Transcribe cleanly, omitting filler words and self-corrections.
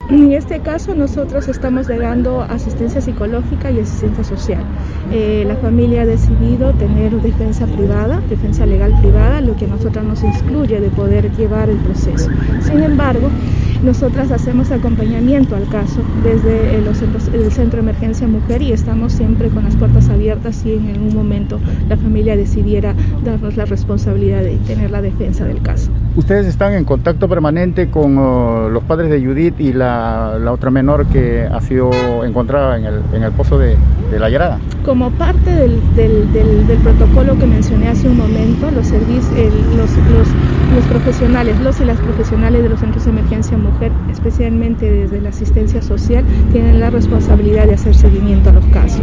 En este caso nosotros estamos dando asistencia psicológica y asistencia social. La familia ha decidido tener defensa privada, defensa legal privada, lo que a nosotros nos excluye de poder llevar el proceso. Sin embargo, nosotras hacemos acompañamiento al caso desde el Centro de Emergencia Mujer y estamos siempre con las puertas abiertas si en algún momento la familia decidiera darnos la responsabilidad de tener la defensa del caso. ¿Ustedes están en contacto permanente con los padres de Judith y la otra menor que ha sido encontrada en el pozo de La Yarada? Como parte del protocolo que mencioné hace un momento, los profesionales, los y las profesionales de los centros de emergencia mujer, especialmente desde la asistencia social, tienen la responsabilidad de hacer seguimiento a los casos.